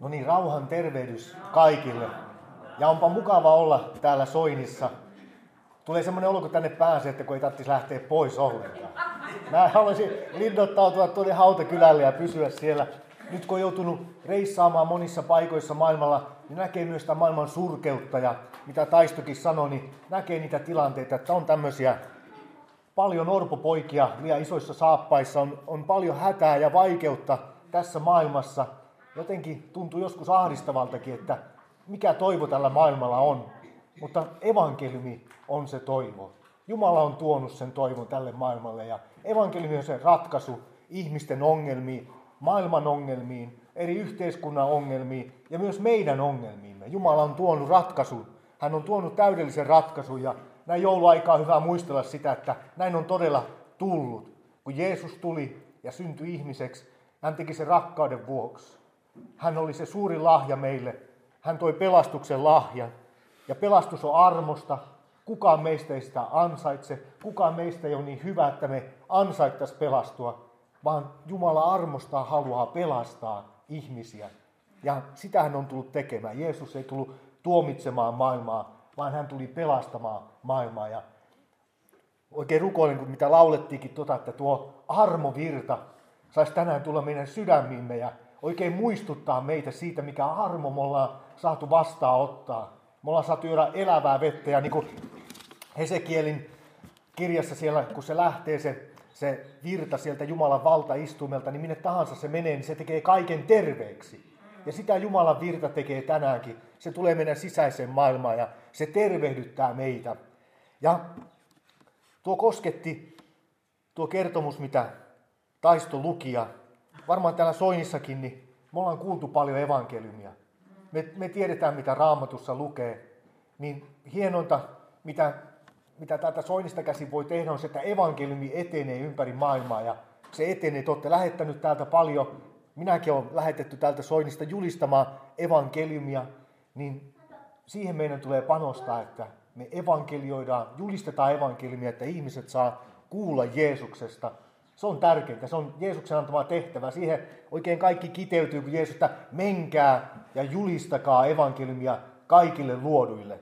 No niin, rauhan tervehdys kaikille. Ja onpa mukava olla täällä Soinissa. Tulee semmoinen olo, kun tänne pääsee, että kun ei tarvitsisi lähteä pois ollenkaan. Mä haluaisin linnoittautua tuonne Hautakylälle ja pysyä siellä. Nyt kun on joutunut reissaamaan monissa paikoissa maailmalla, niin näkee myös sitä maailman surkeutta. Ja mitä Taistokin sanoi, niin näkee niitä tilanteita, että on tämmöisiä paljon orpopoikia liian isoissa saappaissa. On paljon hätää ja vaikeutta tässä maailmassa. Jotenkin tuntuu joskus ahdistavaltakin, että mikä toivo tällä maailmalla on. Mutta evankeliumi on se toivo. Jumala on tuonut sen toivon tälle maailmalle ja evankeliumi on se ratkaisu ihmisten ongelmiin, maailman ongelmiin, eri yhteiskunnan ongelmiin ja myös meidän ongelmiimme. Jumala on tuonut ratkaisun. Hän on tuonut täydellisen ratkaisun ja näin jouluaikaa on hyvä muistella sitä, että näin on todella tullut. Kun Jeesus tuli ja syntyi ihmiseksi, hän teki sen rakkauden vuoksi. Hän oli se suuri lahja meille. Hän toi pelastuksen lahjan. Ja pelastus on armosta. Kukaan meistä ei sitä ansaitse. Kukaan meistä ei ole niin hyvä, että me ansaittaisiin pelastua. Vaan Jumala armostaa haluaa pelastaa ihmisiä. Ja sitä hän on tullut tekemään. Jeesus ei tullut tuomitsemaan maailmaa, vaan hän tuli pelastamaan maailmaa. Ja oikein rukoilen, kun mitä laulettiinkin, että tuo armovirta saisi tänään tulla meidän sydämiimme ja oikein muistuttaa meitä siitä, mikä armo me ollaan saatu vastaanottaa. Me ollaan saatu juoda elävää vettä ja niin kuin Hesekielin kirjassa siellä, kun se lähtee se virta sieltä Jumalan valtaistuimelta, niin minne tahansa se menee, niin se tekee kaiken terveeksi. Ja sitä Jumalan virta tekee tänäänkin. Se tulee meidän sisäiseen maailmaan ja se tervehdyttää meitä. Ja tuo kertomus, mitä Taisto luki, ja varmaan täällä Soinissakin, niin me ollaan kuultu paljon evankeliumia. Me tiedetään, mitä Raamatussa lukee. Niin hienointa, mitä täältä Soinista käsin voi tehdä, on se, että evankeliumi etenee ympäri maailmaa. Ja se etenee. Te olette lähettänyt täältä paljon. Minäkin olen lähetetty täältä Soinista julistamaan evankeliumia. Niin siihen meidän tulee panostaa, että me evankelioidaan, julistetaan evankeliumia, että ihmiset saa kuulla Jeesuksesta. Se on tärkeintä, se on Jeesuksen antama tehtävä. Siihen oikein kaikki kiteytyy, kun Jeesus, että menkää ja julistakaa evankeliumia kaikille luoduille.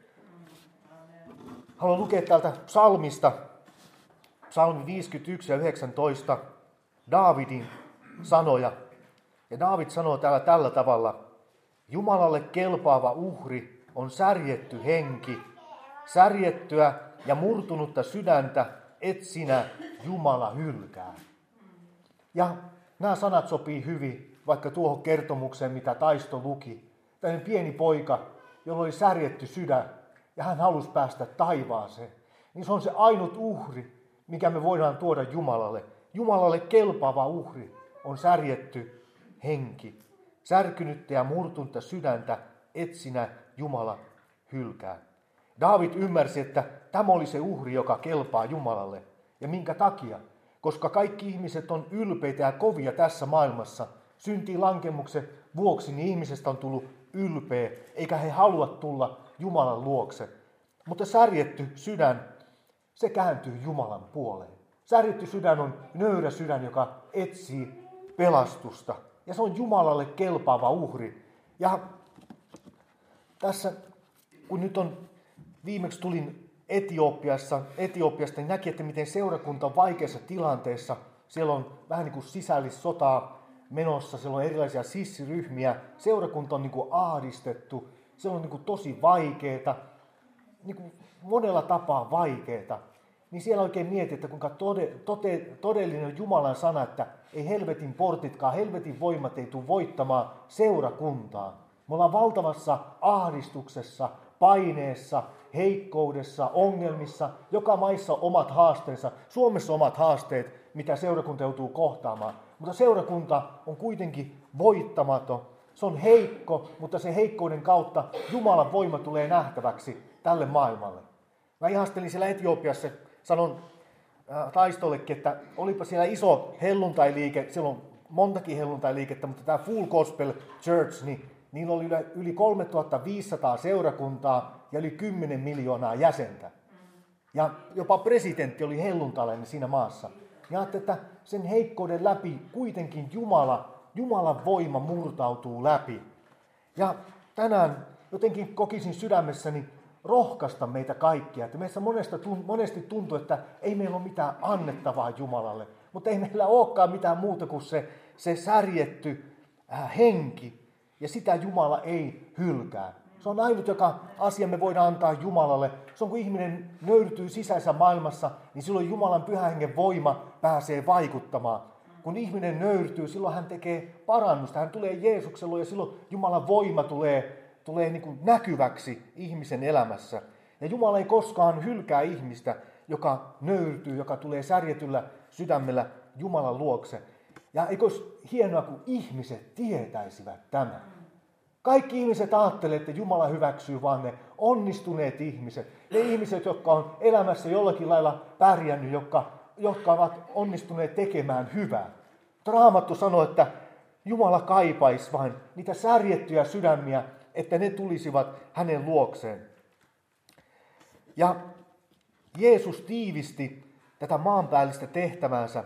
Haluan lukea täältä psalmista, psalmi 51 ja 19, Daavidin sanoja. Ja Daavid sanoo täällä tällä tavalla: Jumalalle kelpaava uhri on särjetty henki, särjettyä ja murtunutta sydäntä et sinä, Jumala, hylkää. Ja nämä sanat sopii hyvin vaikka tuohon kertomukseen, mitä Taisto luki. Tällainen pieni poika, jolla oli särjetty sydän ja hän halusi päästä taivaaseen. Niin se on se ainut uhri, mikä me voidaan tuoda Jumalalle. Jumalalle kelpaava uhri on särjetty henki, särkynyttä ja murtunutta sydäntä et sinä, Jumala, hylkää. Daavid ymmärsi, että tämä oli se uhri, joka kelpaa Jumalalle. Ja minkä takia? Koska kaikki ihmiset on ylpeitä ja kovia tässä maailmassa. Syntiin lankemuksen vuoksi niin ihmisestä on tullut ylpeä, eikä he halua tulla Jumalan luokse. Mutta särjetty sydän, se kääntyy Jumalan puoleen. Särjetty sydän on nöyrä sydän, joka etsii pelastusta. Ja se on Jumalalle kelpaava uhri. Ja tässä, kun nyt viimeksi tulin Etiopiasta, niin näki, että miten seurakunta on vaikeassa tilanteessa. Siellä on vähän niin kuin sisällissotaa menossa, siellä on erilaisia sissiryhmiä. Seurakunta on niin kuin ahdistettu, se on niin kuin tosi vaikeaa, niin kuin monella tapaa vaikeaa. Niin siellä oikein mietin, että kuinka todellinen Jumalan sana, että ei helvetin portitkaan, helvetin voimat ei tule voittamaan seurakuntaa. Me ollaan valtavassa ahdistuksessa, paineessa, heikkoudessa, ongelmissa. Joka maissa on omat haasteensa. Suomessa on omat haasteet, mitä seurakunta joutuu kohtaamaan. Mutta seurakunta on kuitenkin voittamaton. Se on heikko, mutta se heikkouden kautta Jumalan voima tulee nähtäväksi tälle maailmalle. Mä ihastelin siellä Etiopiassa, sanon Taistollekin, että olipa siellä iso helluntailiike, siellä on montakin helluntailiikettä, mutta tämä Full Gospel Church, niin niillä oli yli 3500 seurakuntaa ja yli 10 miljoonaa jäsentä. Ja jopa presidentti oli helluntalainen siinä maassa. Ja ajattelin, että sen heikkouden läpi kuitenkin Jumalan voima murtautuu läpi. Ja tänään jotenkin kokisin sydämessäni rohkaista meitä kaikkia. Että meissä monesti tuntuu, että ei meillä ole mitään annettavaa Jumalalle. Mutta ei meillä olekaan mitään muuta kuin se särjetty henki. Ja sitä Jumala ei hylkää. Se on ainut, joka asia me voidaan antaa Jumalalle. Se on, kun ihminen nöyrtyy sisäisessä maailmassa, niin silloin Jumalan pyhän hengen voima pääsee vaikuttamaan. Kun ihminen nöyrtyy, silloin hän tekee parannusta. Hän tulee Jeesuksella ja silloin Jumalan voima tulee niin kuin näkyväksi ihmisen elämässä. Ja Jumala ei koskaan hylkää ihmistä, joka nöyrtyy, joka tulee särjetyllä sydämellä Jumalan luokse. Ja eikö olisi hienoa, kun ihmiset tietäisivät tämän. Kaikki ihmiset ajattelee, että Jumala hyväksyy vaan ne onnistuneet ihmiset. Ne ihmiset, jotka on elämässä jollakin lailla pärjännyt, jotka ovat onnistuneet tekemään hyvää. Raamattu sanoo, että Jumala kaipaisi vain niitä särjettyjä sydämiä, että ne tulisivat hänen luokseen. Ja Jeesus tiivisti tätä maanpäällistä tehtäväänsä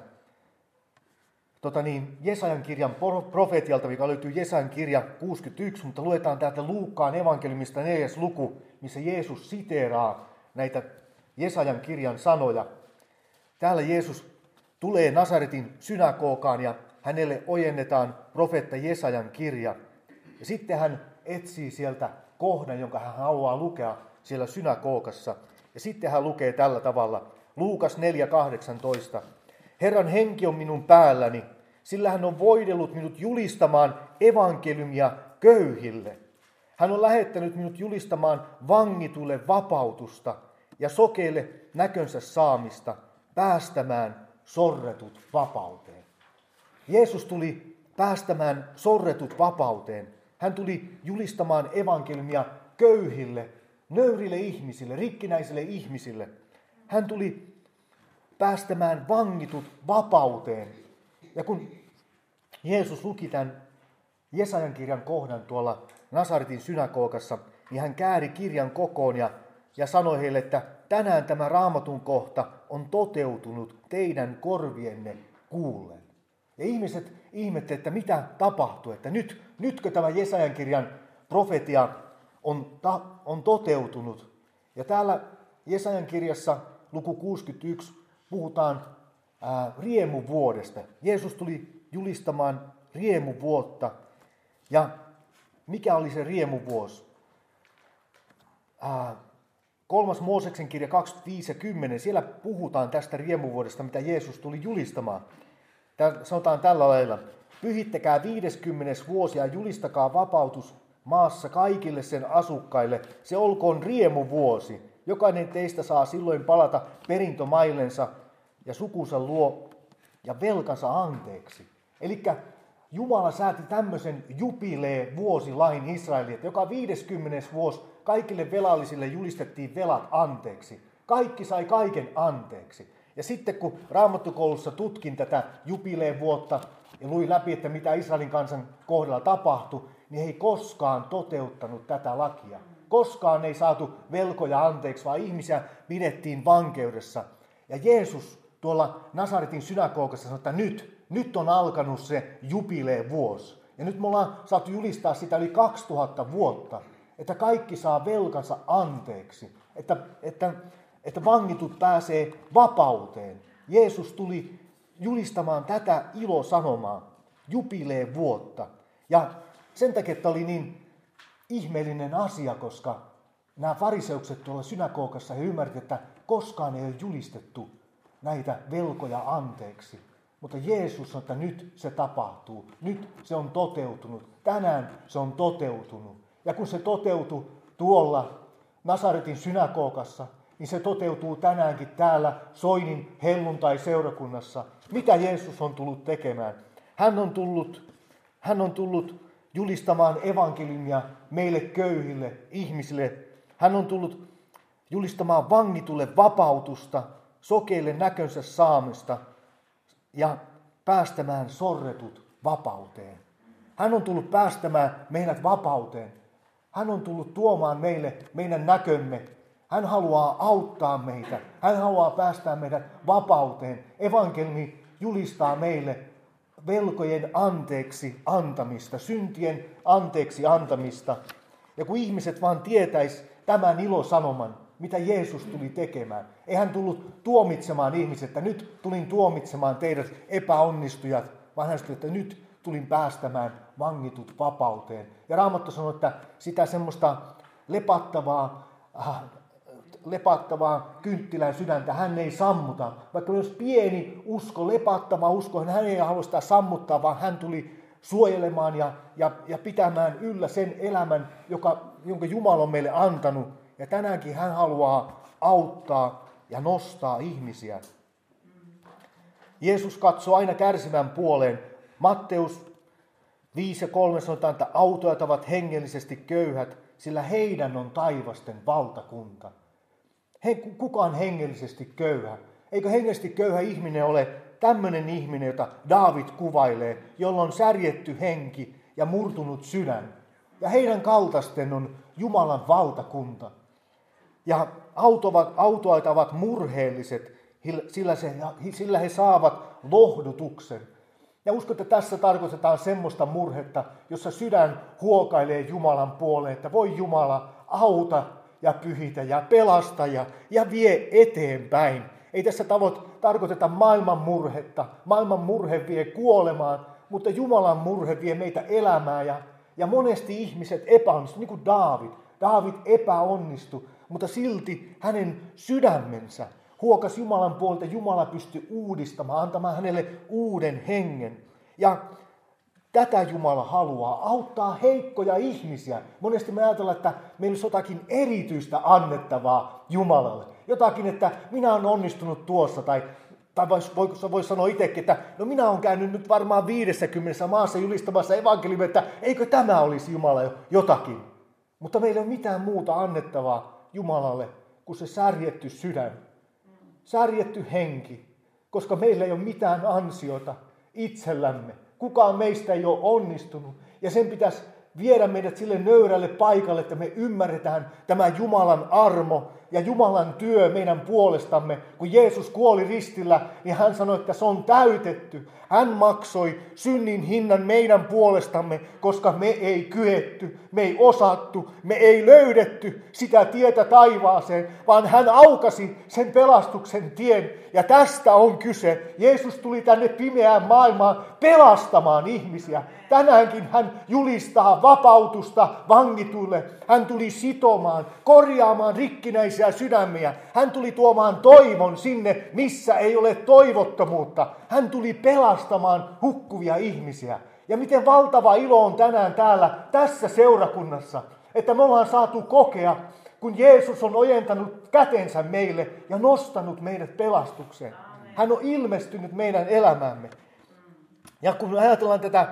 Jesajan kirjan profeetialta, joka löytyy Jesajan kirja 61, mutta luetaan täältä Luukkaan evankeliumista 4. luku, missä Jeesus siteeraa näitä Jesajan kirjan sanoja. Täällä Jeesus tulee Nasaretin synagogaan ja hänelle ojennetaan profeetta Jesajan kirja. Ja sitten hän etsii sieltä kohdan, jonka hän haluaa lukea siellä synagogassa. Ja sitten hän lukee tällä tavalla, Luukas 4.18. Herran henki on minun päälläni, sillä hän on voidellut minut julistamaan evankeliumia köyhille. Hän on lähettänyt minut julistamaan vangituille vapautusta ja sokeille näkönsä saamista, päästämään sorretut vapauteen. Jeesus tuli päästämään sorretut vapauteen. Hän tuli julistamaan evankeliumia köyhille, nöyrille ihmisille, rikkinäisille ihmisille. Hän tuli päästämään vangitut vapauteen. Ja kun Jeesus luki tämän Jesajan kirjan kohdan tuolla Nasaretin synagogassa, niin hän kääri kirjan kokoon ja sanoi heille, että tänään tämä Raamatun kohta on toteutunut teidän korvienne kuullen. Ja ihmiset ihmettelivät, että mitä tapahtui, että nytkö tämä Jesajan kirjan profetia on toteutunut. Ja täällä Jesajan kirjassa luku 61 puhutaan riemuvuodesta. Jeesus tuli julistamaan riemuvuotta. Ja mikä oli se riemuvuosi? 3. Mooseksen kirja 25:10, siellä puhutaan tästä riemuvuodesta, mitä Jeesus tuli julistamaan. Täällä sanotaan tällä lailla, pyhittäkää 50. vuosi ja julistakaa vapautus maassa kaikille sen asukkaille. Se olkoon riemuvuosi. Jokainen teistä saa silloin palata perintömaillensa ja sukunsa luo ja velkansa anteeksi. Eli Jumala sääti tämmöisen jubilee-vuosilain Israelille, että joka 50. vuosi kaikille velallisille julistettiin velat anteeksi. Kaikki sai kaiken anteeksi. Ja sitten kun Raamattukoulussa tutkin tätä jubilee-vuotta ja luin läpi, että mitä Israelin kansan kohdalla tapahtui, niin ei koskaan toteuttanut tätä lakia. Koskaan ei saatu velkoja anteeksi, vaan ihmisiä pidettiin vankeudessa. Ja Jeesus tuolla Nasaretin synagogassa sanoi, että nyt on alkanut se jubilee-vuosi. Ja nyt me ollaan saatu julistaa sitä yli 2000 vuotta, että kaikki saa velkansa anteeksi, että vangitut pääsee vapauteen. Jeesus tuli julistamaan tätä ilosanomaa, jubilee-vuotta. Ja sen takia, että oli niin ihmeellinen asia, koska nämä fariseukset tuolla synagogassa, he ymmärsivät, että koskaan ei ole julistettu näitä velkoja anteeksi. Mutta Jeesus sanoi, että nyt se tapahtuu, nyt se on toteutunut, tänään se on toteutunut. Ja kun se toteutui tuolla Nasaretin synagogassa, niin se toteutuu tänäänkin täällä Soinin helluntai-seurakunnassa. Mitä Jeesus on tullut tekemään? Hän on tullut julistamaan evankeliumia meille köyhille ihmisille. Hän on tullut julistamaan vangitulle vapautusta, sokeille näkönsä saamista ja päästämään sorretut vapauteen. Hän on tullut päästämään meidät vapauteen. Hän on tullut tuomaan meille meidän näkömme. Hän haluaa auttaa meitä. Hän haluaa päästää meidät vapauteen. Evankeliumi julistaa meille velkojen anteeksi antamista, syntien anteeksi antamista. Ja kun ihmiset vaan tietäis tämän ilosanoman, mitä Jeesus tuli tekemään. Ei hän tullut tuomitsemaan ihmiset, että nyt tulin tuomitsemaan teidät epäonnistujat, vaan hän sanoi, että nyt tulin päästämään vangitut vapauteen. Ja Raamattu sanoi, että sitä semmoista lepattavaa kynttilän sydäntä hän ei sammuta. Vaikka jos pieni usko, lepattava usko, hän ei halua sitä sammuttaa, vaan hän tuli suojelemaan ja pitämään yllä sen elämän, jonka Jumala on meille antanut. Ja tänäänkin hän haluaa auttaa ja nostaa ihmisiä. Jeesus katsoo aina kärsivän puoleen. Matteus 5:3 sanotaan, että autuajat ovat hengellisesti köyhät, sillä heidän on taivasten valtakunta. Kuka on hengellisesti köyhä? Eikö hengellisesti köyhä ihminen ole tämmöinen ihminen, jota Daavid kuvailee, jolla on särjetty henki ja murtunut sydän? Ja heidän kaltaisten on Jumalan valtakunta. Ja autoajat ovat murheelliset, sillä he saavat lohdutuksen. Ja uskon, että tässä tarkoitetaan semmoista murhetta, jossa sydän huokailee Jumalan puoleen, että voi Jumala auta ja pyhitä ja pelasta ja vie eteenpäin. Ei tässä tarkoiteta maailman murhetta. Maailman murhe vie kuolemaan, mutta Jumalan murhe vie meitä elämään. Ja monesti ihmiset epäonnistu, niin kuin Daavid. Daavid epäonnistui, mutta silti hänen sydämensä huokasi Jumalan puolelta. Jumala pystyi uudistamaan, antamaan hänelle uuden hengen. Ja tätä Jumala haluaa, auttaa heikkoja ihmisia. Monesti me ajatellaan, että meillä olisi jotakin erityistä annettavaa Jumalalle. Jotakin, että minä olen onnistunut tuossa, tai voi sanoa itsekin, että no minä olen käynyt nyt varmaan 50 maassa julistamassa evankeliumia, että eikö tämä olisi Jumala jotakin. Mutta meillä ei ole mitään muuta annettavaa Jumalalle kuin se särjetty sydän, särjetty henki, koska meillä ei ole mitään ansiota itsellämme. Kukaan meistä ei ole onnistunut ja sen pitäisi viedä meidät sille nöyrälle paikalle, että me ymmärretään tämä Jumalan armo ja Jumalan työ meidän puolestamme. Kun Jeesus kuoli ristillä, niin hän sanoi, että se on täytetty. Hän maksoi synnin hinnan meidän puolestamme, koska me ei kyetty, me ei osattu, me ei löydetty sitä tietä taivaaseen, vaan hän aukasi sen pelastuksen tien. Ja tästä on kyse. Jeesus tuli tänne pimeään maailmaan pelastamaan ihmisiä. Tänäänkin hän julistaa vapautusta vangituille. Hän tuli sitomaan, korjaamaan rikkinäisiä sydämiä. Hän tuli tuomaan toivon sinne, missä ei ole toivottomuutta. Hän tuli pelastamaan hukkuvia ihmisiä. Ja miten valtava ilo on tänään täällä tässä seurakunnassa, että me ollaan saatu kokea, kun Jeesus on ojentanut kätensä meille ja nostanut meidät pelastukseen. Hän on ilmestynyt meidän elämäämme. Ja kun ajatellaan tätä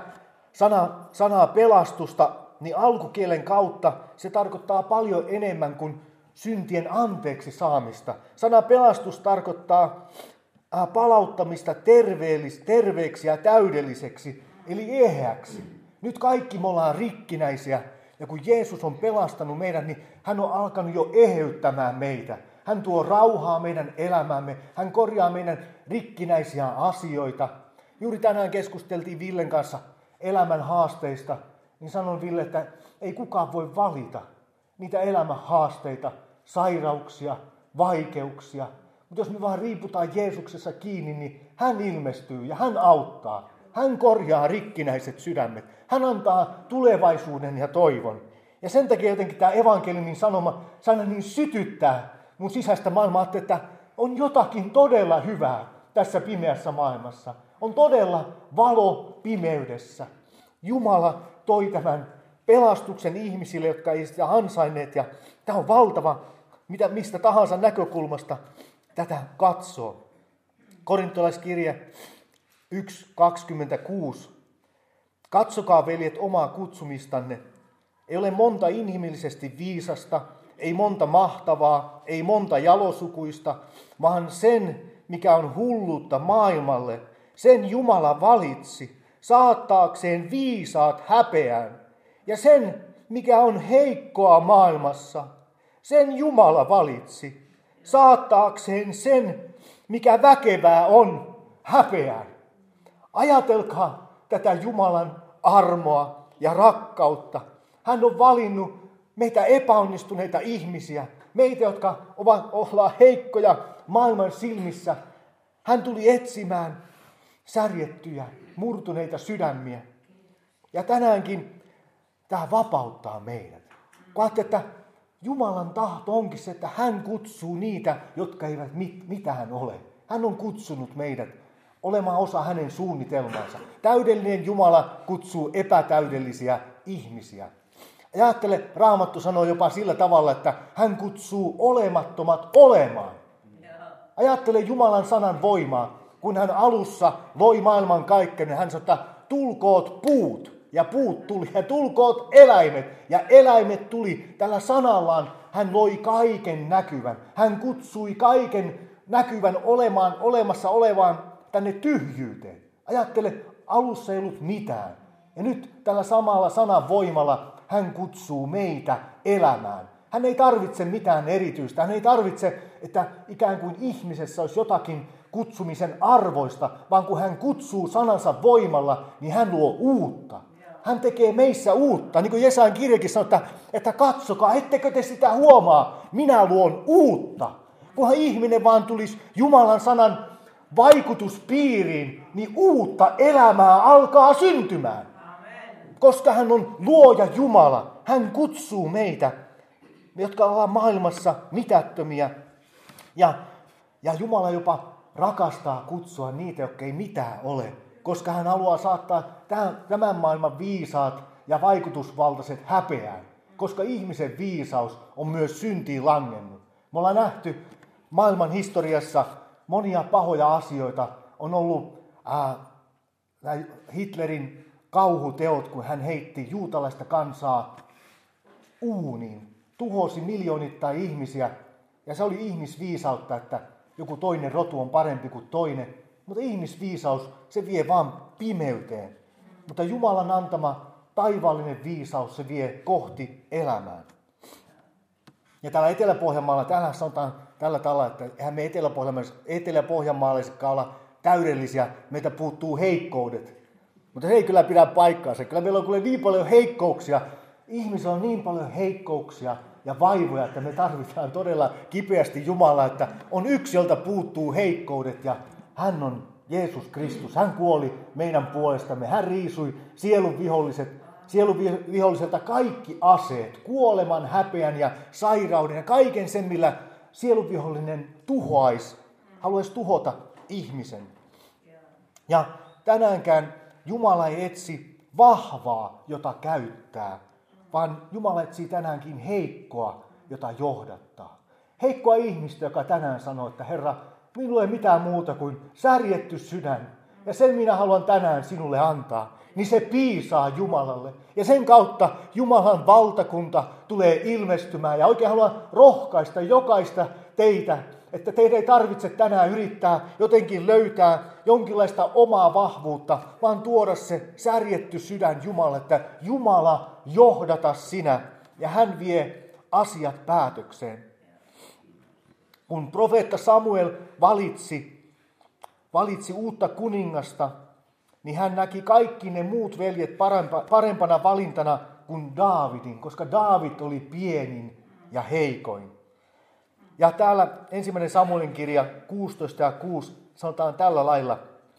sanaa pelastusta, niin alkukielen kautta se tarkoittaa paljon enemmän kuin syntien anteeksi saamista. Sana pelastus tarkoittaa palauttamista terveeksi ja täydelliseksi, eli eheäksi. Nyt kaikki me ollaan rikkinäisiä, ja kun Jeesus on pelastanut meidät, niin hän on alkanut jo eheyttämään meitä. Hän tuo rauhaa meidän elämäämme, hän korjaa meidän rikkinäisiä asioita. Juuri tänään keskusteltiin Villen kanssa elämän haasteista, niin sanoin Ville, että ei kukaan voi valita niitä elämän haasteita, sairauksia, vaikeuksia. Mutta jos me vaan riiputaan Jeesuksessa kiinni, niin hän ilmestyy ja hän auttaa. Hän korjaa rikkinäiset sydämet. Hän antaa tulevaisuuden ja toivon. Ja sen takia jotenkin tämä evankeliumin sana niin sytyttää mun sisäistä maailmaa, että on jotakin todella hyvää tässä pimeässä maailmassa. On todella valo pimeydessä. Jumala toi tämän pelastuksen ihmisille, jotka ei sitä ansainneet. Ja tämä on valtava, mistä tahansa näkökulmasta tätä katsoo. Korintolaiskirje 1.26. Katsokaa, veljet, omaa kutsumistanne. Ei ole monta inhimillisesti viisasta, ei monta mahtavaa, ei monta jalosukuista, vaan sen, mikä on hulluutta maailmalle, sen Jumala valitsi, saattaakseen viisaat häpeään. Ja sen, mikä on heikkoa maailmassa, sen Jumala valitsi, saattaakseen sen, mikä väkevää on, häpeään. Ajatelkaa tätä Jumalan armoa ja rakkautta. Hän on valinnut meitä epäonnistuneita ihmisiä, meitä, jotka ollaan heikkoja maailman silmissä. Hän tuli etsimään särjettyjä, murtuneita sydämiä. Ja tänäänkin tämä vapauttaa meidät. Kun että Jumalan tahto onkin se, että hän kutsuu niitä, jotka eivät mitään ole. Hän on kutsunut meidät olemaan osa hänen suunnitelmansa. Täydellinen Jumala kutsuu epätäydellisiä ihmisiä. Ajattele, Raamattu sanoo jopa sillä tavalla, että hän kutsuu olemattomat olemaan. Ajattele Jumalan sanan voimaa. Kun hän alussa loi maailman kaikkea, niin hän sanoi, että tulkoot puut. Ja puut tuli, ja tulkoot eläimet, ja eläimet tuli. Tällä sanallaan hän loi kaiken näkyvän. Hän kutsui kaiken näkyvän olemassa olevaan tänne tyhjyyteen. Ajattele, alussa ei ollut mitään. Ja nyt tällä samalla sanan voimalla hän kutsuu meitä elämään. Hän ei tarvitse mitään erityistä. Hän ei tarvitse, että ikään kuin ihmisessä olisi jotakin kutsumisen arvoista, vaan kun hän kutsuu sanansa voimalla, niin hän luo uutta. Hän tekee meissä uutta. Niin kuin Jesajan kirjakin sanoo, että katsokaa, ettekö te sitä huomaa, minä luon uutta. Kunhan ihminen vaan tulisi Jumalan sanan vaikutuspiiriin, niin uutta elämää alkaa syntymään. Amen. Koska hän on luoja Jumala. Hän kutsuu meitä, jotka ollaan maailmassa mitättömiä. Ja Jumala jopa rakastaa kutsua niitä, jotka ei mitään ole. Koska hän haluaa saattaa tämän maailman viisaat ja vaikutusvaltaiset häpeään. Koska ihmisen viisaus on myös syntiin langennut. Me ollaan nähty maailman historiassa monia pahoja asioita. On ollut Hitlerin kauhuteot, kun hän heitti juutalaista kansaa uuniin. Tuhosi miljoonittain ihmisiä. Ja se oli ihmisviisautta, että joku toinen rotu on parempi kuin toinen. Mutta ihmisviisaus, se vie vaan pimeyteen. Mutta Jumalan antama taivaallinen viisaus, se vie kohti elämään. Ja täällä Etelä-Pohjanmaalla, täällä sanotaan tällä tavalla, että eihän me etelä-pohjanmaalaisetkaan olla täydellisiä, meitä puuttuu heikkoudet. Mutta se ei kyllä pidä paikkaansa. Kyllä meillä on niin paljon heikkouksia. Ihmisillä on niin paljon heikkouksia ja vaivoja, että me tarvitaan todella kipeästi Jumalaa, että on yksi, jolta puuttuu heikkoudet ja hän on Jeesus Kristus. Hän kuoli meidän puolestamme. Hän riisui sielun viholliselta kaikki aseet, kuoleman, häpeän ja sairauden ja kaiken sen, millä sielun vihollinen haluaisi tuhota ihmisen. Ja tänäänkään Jumala ei etsi vahvaa, jota käyttää, vaan Jumala etsii tänäänkin heikkoa, jota johdattaa. Heikkoa ihmistä, joka tänään sanoo, että Herra, minulla ei mitään muuta kuin särjetty sydän. Ja sen minä haluan tänään sinulle antaa. Niin se piisaa Jumalalle. Ja sen kautta Jumalan valtakunta tulee ilmestymään. Ja oikein haluan rohkaista jokaista teitä, että teidän ei tarvitse tänään yrittää jotenkin löytää jonkinlaista omaa vahvuutta, vaan tuoda se särjetty sydän Jumalalle, että Jumala johdata sinä ja hän vie asiat päätökseen. Kun profeetta Samuel valitsi uutta kuningasta, niin hän näki kaikki ne muut veljet parempana valintana kuin Daavidin, koska Daavid oli pienin ja heikoin. Ja täällä 1. Samuelin kirja 16:6 sanotaan tällä lailla,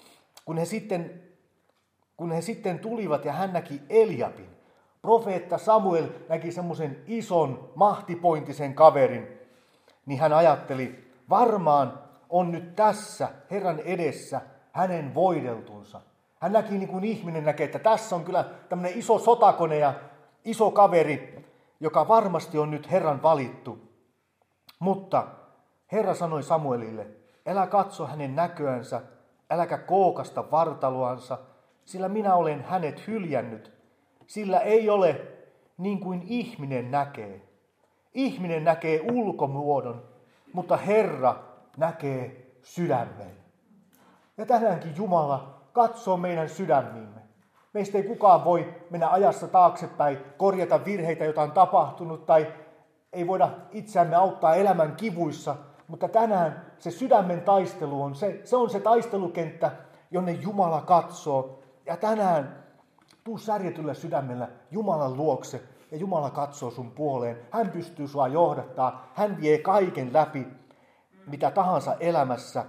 kun he sitten tulivat ja hän näki Eliabin. Profeetta Samuel näki semmoisen ison mahtipointisen kaverin, niin hän ajatteli, varmaan on nyt tässä Herran edessä hänen voideltunsa. Hän näki niin kuin ihminen näkee, että tässä on kyllä tämmöinen iso sotakone ja iso kaveri, joka varmasti on nyt Herran valittu. Mutta Herra sanoi Samuelille, älä katso hänen näköänsä, äläkä kookasta vartaloansa, sillä minä olen hänet hyljännyt. Sillä ei ole niin kuin ihminen näkee. Ihminen näkee ulkomuodon, mutta Herra näkee sydämen. Ja tänäänkin Jumala katsoo meidän sydämiimme. Meistä ei kukaan voi mennä ajassa taaksepäin, korjata virheitä, joita on tapahtunut, tai ei voida itseämme auttaa elämän kivuissa. Mutta tänään se sydämen taistelu on se taistelukenttä, jonne Jumala katsoo. Ja tänään tuu särjetyllä sydämellä Jumalan luokse ja Jumala katsoo sun puoleen. Hän pystyy sua johdattaa. Hän vie kaiken läpi, mitä tahansa elämässä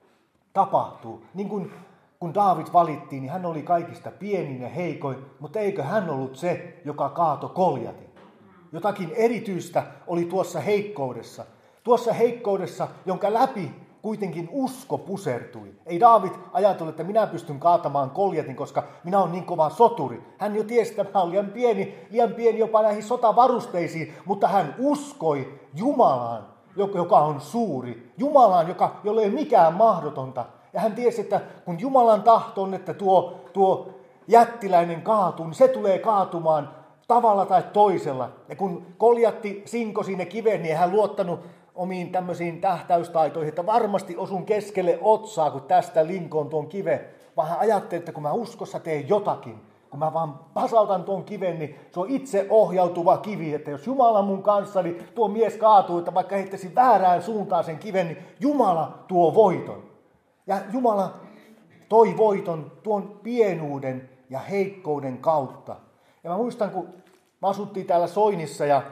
tapahtuu. Niin kuin kun Daavid valittiin, niin hän oli kaikista pienin ja heikoin, mutta eikö hän ollut se, joka kaato Goljatin? Jotakin erityistä oli tuossa heikkoudessa. Tuossa heikkoudessa, jonka läpi kuitenkin usko pusertui. Ei Daavid ajatellut, että minä pystyn kaatamaan Goljatin, koska minä olen niin kova soturi. Hän jo tiesi, että mä olen liian pieni jopa näihin sotavarusteisiin, mutta hän uskoi Jumalaan, joka on suuri. Jumalaan, jolle ei ole mikään mahdotonta. Ja hän tiesi, että kun Jumalan tahto on, että tuo jättiläinen kaatuu, niin se tulee kaatumaan tavalla tai toisella. Ja kun Goljatti sinkosi ne kiven, niin ei hän luottanut omiin tämmöisiin tähtäystaitoihin, että varmasti osun keskelle otsaa, kun tästä linkoon tuon kiven. Vaan hän ajatteli, että kun mä uskossa teen jotakin, kun mä vaan pasautan tuon kiven, niin se on itse ohjautuva kivi. Että jos Jumala on mun kanssa, niin tuo mies kaatuu, että vaikka heittäisi väärään suuntaan sen kiven, niin Jumala tuo voiton. Ja Jumala toi voiton tuon pienuuden ja heikkouden kautta. Ja mä muistan, kun me asuttiin täällä Soinissa ja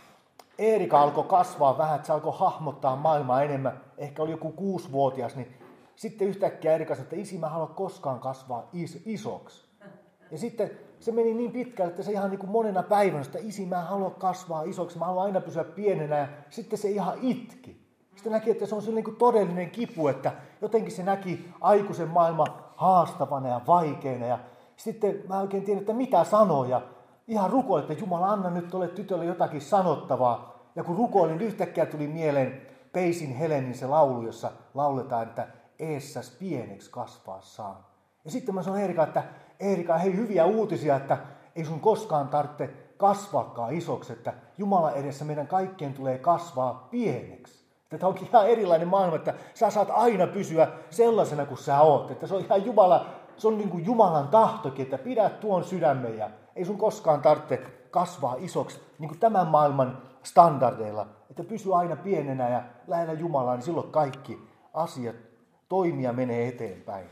Eerika alkoi kasvaa vähän, että se alkoi hahmottaa maailmaa enemmän. Ehkä oli joku 6-vuotias, niin sitten yhtäkkiä Eerika sanoi, että isi, mä haluan koskaan kasvaa isoksi. Ja sitten se meni niin pitkälle, että se ihan niin kuin monena päivänä, että isi, mä haluan kasvaa isoksi, mä haluan aina pysyä pienenä. Ja sitten se ihan itki. Sitten näki, että se on sellainen niin kuin todellinen kipu, että jotenkin se näki aikuisen maailman haastavana ja vaikeana. Ja sitten mä oikein tiedän, että mitä sanoa. Ihan rukoilin, että Jumala, anna nyt tuolle tytölle jotakin sanottavaa. Ja kun rukoilin, yhtäkkiä tuli mieleen Peisin Helenin se laulu, jossa lauletaan, että eessäs pieneksi kasvaa saa. Ja sitten mä sanoin Eerika, hei, hyviä uutisia, että ei sun koskaan tarvitse kasvaakaan isoksi, että Jumala edessä meidän kaikkien tulee kasvaa pieneksi. Tämä onkin ihan erilainen maailma, että sä saat aina pysyä sellaisena kuin sä oot. Että se on ihan se on niin kuin Jumalan tahtokin, että pidä tuon sydämen ja ei sun koskaan tarvitse kasvaa isoksi niin kuin tämän maailman standardeilla. Että pysy aina pienenä ja lähellä Jumalaa, niin silloin kaikki asiat toimia menee eteenpäin.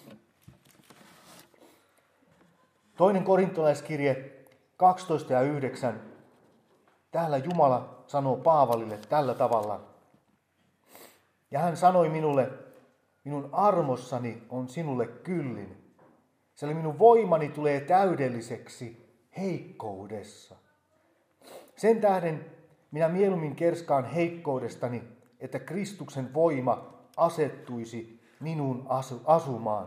Toinen korintolaiskirje 12:9. Täällä Jumala sanoo Paavalille tällä tavalla. Ja hän sanoi minulle, minun armossani on sinulle kyllin, sillä minun voimani tulee täydelliseksi heikkoudessa. Sen tähden minä mieluummin kerskaan heikkoudestani, että Kristuksen voima asettuisi minun asumaan.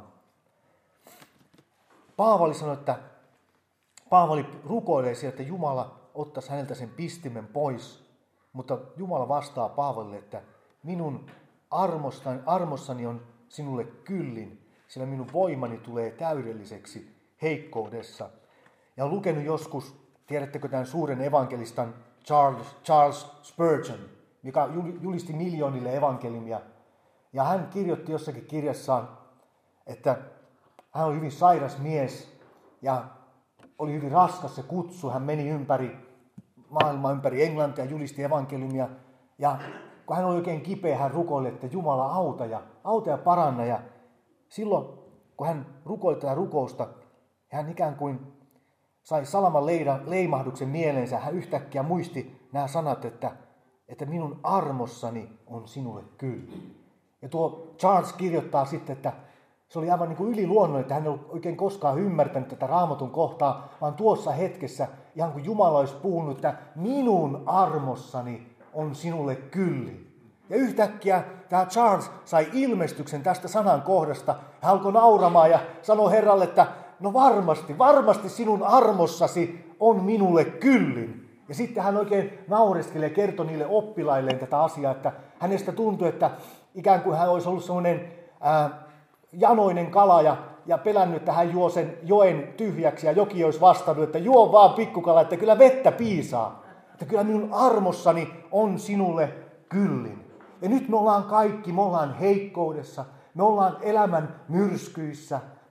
Paavali sanoi, että Paavali rukoilee sieltä, että Jumala ottaisi häneltä sen pistimen pois, mutta Jumala vastaa Paavalille, että minun armossani on sinulle kyllin, sillä minun voimani tulee täydelliseksi heikkoudessa. Ja olen lukenut joskus, tiedättekö tämän suuren evankelistan Charles Spurgeon, joka julisti miljoonille evankeliumia. Ja hän kirjoitti jossakin kirjassaan, että hän oli hyvin sairas mies ja oli hyvin raskas se kutsu. Hän meni ympäri Englantia ja julisti evankeliumia. Ja kun hän oli oikein kipeä, hän rukoili, että Jumala auta ja paranna. Ja silloin, kun hän rukoili tätä rukousta, hän ikään kuin sai salaman leimahduksen mieleensä. Hän yhtäkkiä muisti nämä sanat, että minun armossani on sinulle kyllin. Ja tuo Charles kirjoittaa sitten, että se oli aivan niin kuin yliluonnollinen, että hän ei ollut oikein koskaan ymmärtänyt tätä Raamatun kohtaa, vaan tuossa hetkessä, ihan kuin Jumala olisi puhunut, että minun armossani on sinulle kyllin. Ja yhtäkkiä tämä Charles sai ilmestyksen tästä sanan kohdasta. Hän alkoi nauramaan ja sanoi Herralle, että no varmasti sinun armossasi on minulle kyllin. Ja sitten hän oikein naureskeli ja kertoi niille oppilailleen tätä asiaa, että hänestä tuntui, että ikään kuin hän olisi ollut semmoinen janoinen kala ja pelännyt, että hän juo sen joen tyhjäksi ja joki olisi vastannut, että juo vaan pikkukala, että kyllä vettä piisaa. Että kyllä minun armossani on sinulle kyllin. Ja nyt me ollaan kaikki, me ollaan heikkoudessa, me ollaan elämän myrskyissä,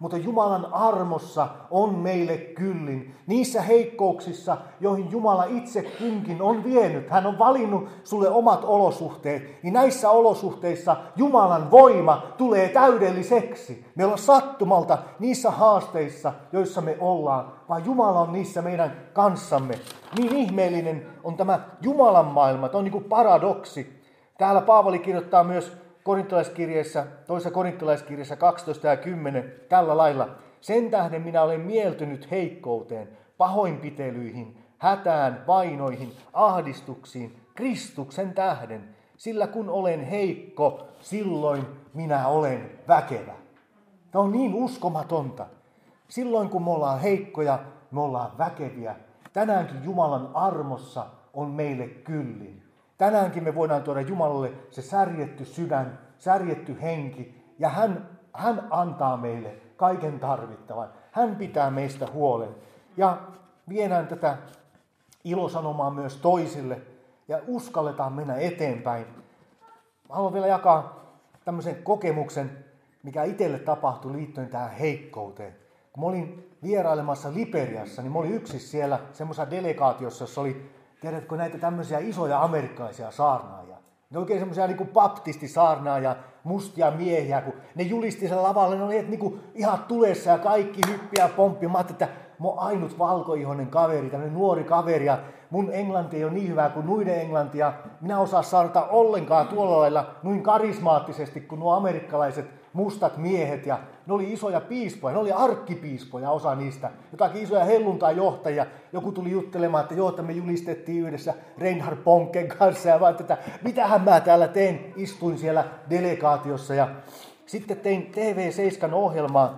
mutta Jumalan armossa on meille kyllin. Niissä heikkouksissa, joihin Jumala itse kunkin on vienyt, hän on valinnut sulle omat olosuhteet, niin näissä olosuhteissa Jumalan voima tulee täydelliseksi. Me ollaan sattumalta niissä haasteissa, joissa me ollaan, vaan Jumala on niissä meidän kanssamme. Niin ihmeellinen on tämä Jumalan maailma, tämä on niin kuin paradoksi. Täällä Paavali kirjoittaa myös toisessa korintolaiskirjassa 12 ja 10 tällä lailla. Sen tähden minä olen mieltynyt heikkouteen, pahoinpitelyihin, hätään, vainoihin, ahdistuksiin, Kristuksen tähden. Sillä kun olen heikko, silloin minä olen väkevä. Tämä on niin uskomatonta. Silloin kun me ollaan heikkoja, me ollaan väkeviä. Tänäänkin Jumalan armossa on meille kyllin. Tänäänkin me voidaan tuoda Jumalalle se särjetty sydän, särjetty henki, ja hän antaa meille kaiken tarvittavan. Hän pitää meistä huolen. Ja viedään tätä ilosanomaa myös toisille, ja uskalletaan mennä eteenpäin. Haluan vielä jakaa tämmöisen kokemuksen, mikä itselle tapahtui liittyen tähän heikkouteen. Kun mä olin vierailemassa Liberiassa, niin mä olin yksin siellä semmoisessa delegaatiossa, jossa oli, tiedätkö, näitä tämmöisiä isoja amerikkalaisia saarnaajia. Ne oikein semmoisia niin kuin baptistisaarnaajia, mustia miehiä, kun ne julisti sen lavalle, ne oli niin kuin ihan tulessa ja kaikki hyppiä ja pomppi. Mä ajattelin, että mä oon ainut valkoihoinen kaveri, tämmöinen nuori kaveri, ja mun englanti ei ole niin hyvää kuin muiden englantia. Minä osaan saarnata ollenkaan tuolla lailla noin karismaattisesti kuin nuo amerikkalaiset mustat miehet, ja ne oli isoja piispoja, ne oli arkkipiispoja, osa niistä, jotakin isoja helluntainjohtajia. Joku tuli juttelemaan, että joo, että me julistettiin yhdessä Reinhard Bonken kanssa, ja vaan, että mitähän mä täällä teen, istuin siellä delegaatiossa, ja sitten tein TV7 ohjelmaa,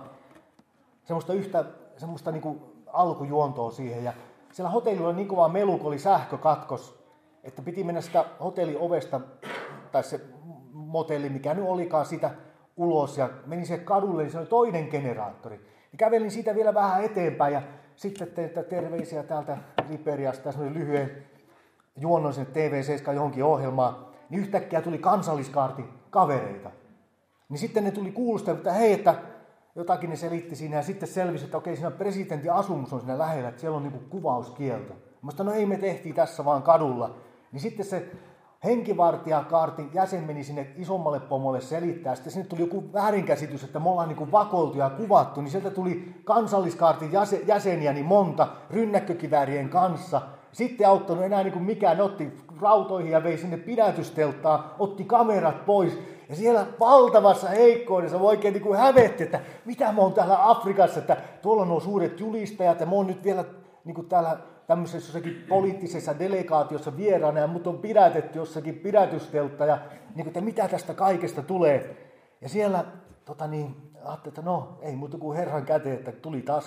semmoista niin kuin alkujuontoa siihen, ja siellä hotellilla oli niin kova melu, kun oli sähkökatkos, että piti mennä sitä hotelliovesta, tai se motelli, mikä nyt olikaan, sitä ulos, ja menin siihen kadulle, niin se oli toinen generaattori. Ja kävelin siitä vielä vähän eteenpäin, ja sitten tein terveisiä täältä Liberiasta, semmoinen lyhyen juonnon sinne TV7 johonkin ohjelmaan, niin yhtäkkiä tuli Kansalliskaartin kavereita. Niin sitten ne tuli kuulustella, että hei, että jotakin ne selitti siinä, ja sitten selvisi, että okei, siinä presidentin asumus on siinä lähellä, että siellä on niinku kuvauskielto. Mä sanoin, no ei, me tehtiin tässä vaan kadulla. Niin sitten se henkivartijakaartin jäsen meni sinne isommalle pomolle selittää. Sitten sinne tuli joku väärinkäsitys, että me ollaan niinku vakoiltu ja kuvattu. Niin sieltä tuli Kansalliskaartin jäseniä niin monta rynnäkkökiväärien kanssa. Sitten ei auttanut enää niinku mikään. Ne otti rautoihin ja vei sinne pidätysteltaan, otti kamerat pois. Ja siellä valtavassa heikkoudessa oikein niin kuin hävetti, että mitä mä oon täällä Afrikassa, että tuolla on nuo suuret julistajat ja mä oon nyt vielä niin kuin täällä tämmöisessä jossakin poliittisessa delegaatiossa vieraana ja mut on pidätetty jossakin pidätysteltta ja niin kuin, että mitä tästä kaikesta tulee. Ja siellä ajattelin, että no ei muuta kuin Herran käteen, että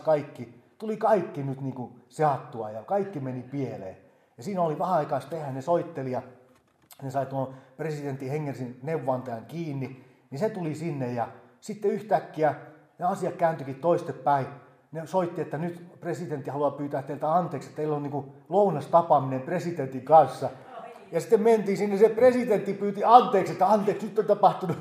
tuli kaikki nyt niin kuin seattua ja kaikki meni pieleen. Ja siinä oli vähän aikaa tehdä, ne soitteli ja ne sai tuon presidentin Hengersin neuvontajan kiinni, niin se tuli sinne ja sitten yhtäkkiä ne asiat kääntyikin toistepäin. Ne soitti, että nyt presidentti haluaa pyytää teiltä anteeksi, että teillä on niin kuin lounastapaaminen presidentin kanssa. Ja sitten mentiin sinne, se presidentti pyyti anteeksi, että anteeksi, nyt on tapahtunut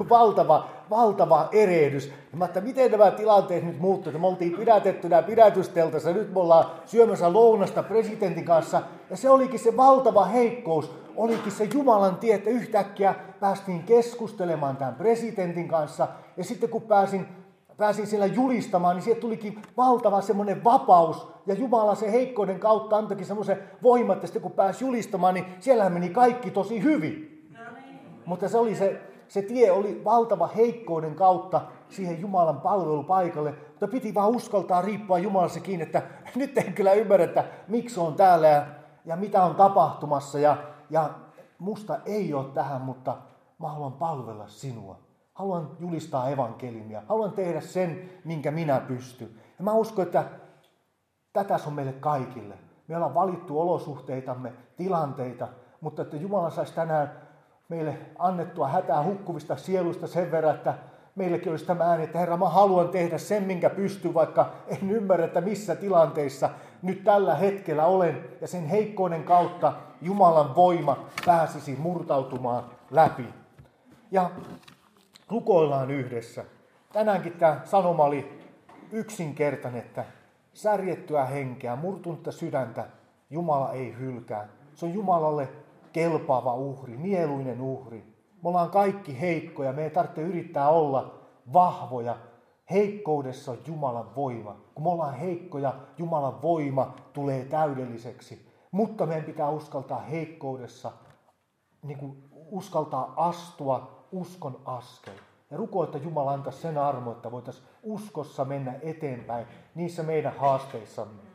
valtava erehdys. Ja mä ajattelin, miten nämä tilanteet nyt muuttuivat. Me oltiin pidätettynä pidätysteltassa, nyt me ollaan syömässä lounasta presidentin kanssa. Ja se olikin se valtava heikkous, olikin se Jumalan tie, että yhtäkkiä päästiin keskustelemaan tämän presidentin kanssa. Ja sitten kun pääsin siellä julistamaan, niin sieltä tulikin valtava semmoinen vapaus. Ja Jumala sen heikkouden kautta antoikin semmoisen voiman, että sitten kun pääsi julistamaan, niin siellähän meni kaikki tosi hyvin. Mutta se tie oli valtava heikkouden kautta siihen Jumalan palvelupaikalle. Mutta piti vaan uskaltaa riippua Jumalassa kiinni, että nyt en kyllä ymmärrä, että miksi on täällä ja mitä on tapahtumassa. Ja musta ei ole tähän, mutta mä haluan palvella sinua. Haluan julistaa evankeliumia. Haluan tehdä sen, minkä minä pystyn. Ja mä uskon, että tätä on meille kaikille. Me ollaan valittu olosuhteitamme, tilanteita, mutta että Jumala saisi tänään meille annettua hätää hukkuvista sieluista sen verran, että meillekin olisi tämä ääni, että Herra, mä haluan tehdä sen, minkä pystyn, vaikka en ymmärrä, että missä tilanteissa nyt tällä hetkellä olen. Ja sen heikkouden kautta Jumalan voima pääsisi murtautumaan läpi. Ja rukoillaan yhdessä. Tänäänkin tämä sanoma oli yksinkertainen, että särjettyä henkeä, murtunutta sydäntä Jumala ei hylkää. Se on Jumalalle kelpaava uhri, mieluinen uhri. Me ollaan kaikki heikkoja, me ei tarvitse yrittää olla vahvoja. Heikkoudessa on Jumalan voima. Kun me ollaan heikkoja, Jumalan voima tulee täydelliseksi. Mutta meidän pitää uskaltaa heikkoudessa, uskaltaa astua uskon askel. Ja rukoa, että Jumala antaa sen armo, että voitaisiin uskossa mennä eteenpäin niissä meidän haasteissamme.